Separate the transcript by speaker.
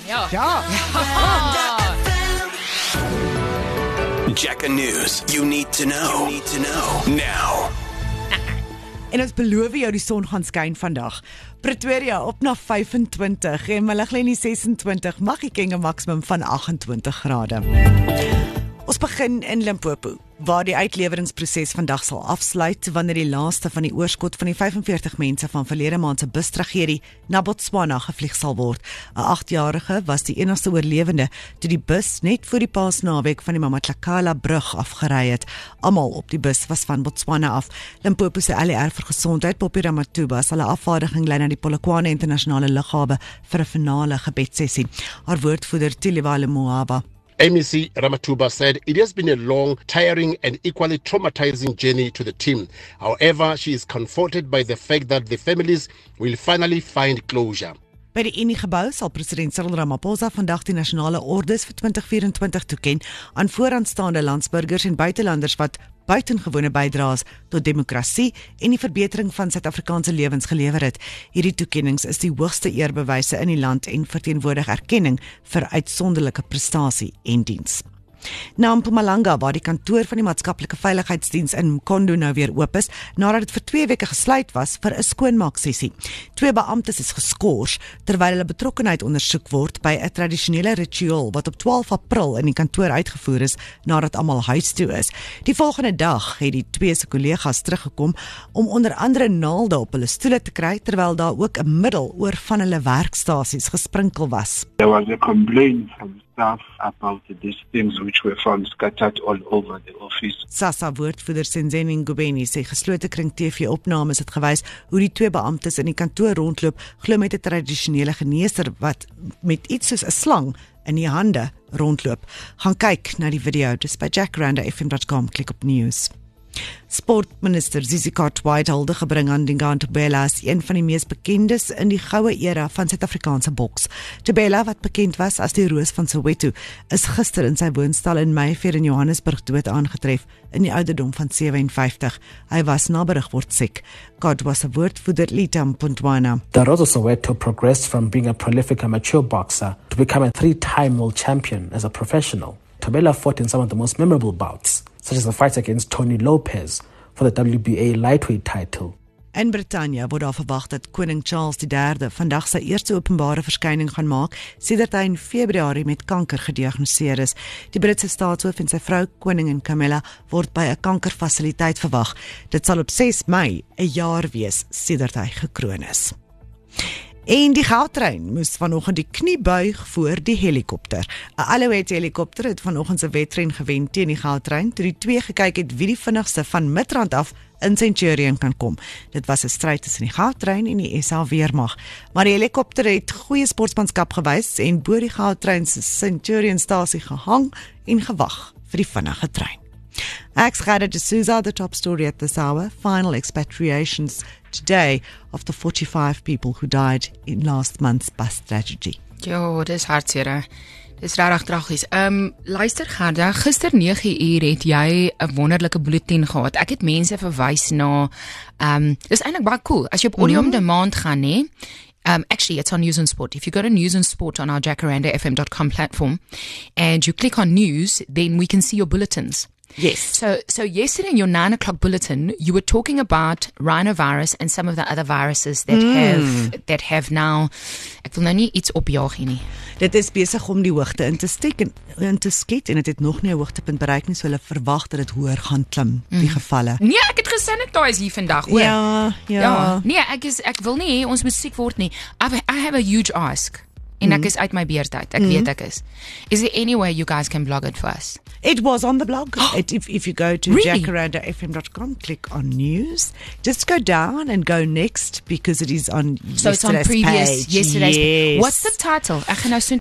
Speaker 1: Ja.
Speaker 2: Jacka News. You need to know. Now.
Speaker 3: En ons beloof jou die son gaan skyn vandag. Pretoria op na 25 en Malaglen 26, Mahikeng 'n maksimum van 28 grade. Ons begin in Limpopo, waar die uitleweringsproses vandag sal afsluit wanneer die laaste van die oorskot van die 45 mense van verlede maand se bustragedie na Botswana gevlieg sal word. 'n 8-jarige was die enigste oorlewende toe die bus net voor die Paasnaweek van die Mamatlakala brug afgery het. Almal op die bus was van Botswana af. Limpopo se LR vir gesondheid, Poppy Ramathuba, sal 'n afvaardiging lei na die Polokwane internasionale lughawe vir 'n finale gebedsessie. Haar woordvoerder Tiliwale Moaba.
Speaker 4: MEC Ramathuba said it has been a long, tiring and equally traumatizing journey to the team. However, she is comforted by the fact that the families will finally find closure.
Speaker 3: By die Unie-gebou sal president Cyril Ramaphosa vandag die nasionale ordes vir 2024 toeken aan vooraanstaande landsburgers en buitelanders wat buitengewone bydraes tot demokrasie en die verbetering van Suid-Afrikaanse lewens gelewer het. Hierdie toekennings is die hoogste eerbewyse in die land en verteenwoordig erkenning vir uitsonderlike prestasie en diens. Na Mpumalanga, waar die kantoor van die maatskaplike veiligheidsdiens in Mkondo nou weer oop is, nadat dit vir 2 weke gesluit was vir 'n skoonmaaksessie. 2 beamptes is geskort terwyl hulle betrokkenheid ondersoek word by 'n tradisionele ritueel wat op 12 April in die kantoor uitgevoer is nadat almal huis toe is. Die volgende dag het die 2 se kollegas teruggekom om onder andere naalde op hulle stoele te kry terwyl daar ook 'n middel oor van hulle werkstasies gesprinkel was.
Speaker 5: There was a complaint from staff about these things which were found scattered all over the office.
Speaker 3: SASSA woordvoerder Senzeni Ngubeni sê geslote kring TV-opnames het gewys hoe die 2 beamptes in die kantoor rondloop, glo met 'n tradisionele geneeser wat met iets soos 'n slang in die hande rondloop. Gaan kyk na die video, dis by jackranda.fm.com, klik op news. Sportminister Zizi Cartwright hulde gebring aan Dingaan Thobela as een van die mees bekendes in die goue era van Suid-Afrikaanse boks. Thobela, wat bekend was as die Roos van Soweto, is gister in sy woonstel in Mayfair in Johannesburg dood aangetref in die ouderdom van 57. Hy was na berig word siek. God was 'n woordvoerder Lita Mpuntwana.
Speaker 6: The Roos of Soweto progressed from being a prolific amateur boxer to become a 3-time world champion as a professional. Thobela fought in some of the most memorable bouts, such as the fight against Tony Lopez for the WBA lightweight title.
Speaker 3: In Brittanje word daar verwag dat koning Charles III vandag sy eerste openbare verskyning gaan maak sedert hy in Februarie met kanker gediagnoseer is. Die Britse staatshoof en sy vrou, koningin Camilla, word by 'n kankerfasiliteit verwag. Dit sal op 6 Mei 'n jaar wees sedert hy gekroon is. En die Gautrain moes vanoggend die knie buig voor die helikopter. 'n Alouette helikopter het vanoggend se wedren gewen teen die Gautrain toe die 2 gekyk het wie die vinnigste van Midrand af in Centurion kan kom. Dit was 'n stryd tussen die Gautrain en die SA Weermag. Maar die helikopter het goeie sportsmanskap gewys en bo die Gautrain se Centurion stasie gehang en gewag vir die vinnige trein. Ek's Gerda de Souza, the top story at this hour. Final expatriations today of the 45 people who died in last month's bus tragedy.
Speaker 1: Jo, dis hartseer. Dis regtig tragies. Luister Gerda, gister 9uur het jy 'n wonderlike bulletin gehad. Ek het mense verwys na dis eintlik baie cool. As jy op Audio on Demand gaan, nê? Actually, it's on News and Sport. If you go to News and Sport on our jackaranda.fm.com platform and you click on news, then we can see your bulletins.
Speaker 3: Yes.
Speaker 1: So yesterday in your 9 o'clock bulletin, you were talking about rhinovirus and some of the other viruses that have now, ek wil nou nie iets opjaag hier nie.
Speaker 3: Dit is besig om die hoogte in te skiet en dit het nog nie 'n hoogtepunt bereik nie, so hulle verwag dat dit hoër gaan klim, die gevalle.
Speaker 1: Nee, ek het gesanitize hier vandag, hoor.
Speaker 3: Ja.
Speaker 1: Nee, ek wil nie ons moet siek word nie. I have a huge ask. En ek is uit my beurt uit. Ek weet ek is. Is there any way you guys can blog it for us?
Speaker 3: It was on the blog. If you go to
Speaker 1: Really?
Speaker 3: jackaranda.fm.com, click on news. Just go down and go next because it is on
Speaker 1: So it's on
Speaker 3: yesterday's
Speaker 1: previous
Speaker 3: page.
Speaker 1: yesterday's.
Speaker 3: Yes.
Speaker 1: What's the title? Ek gaan nou soon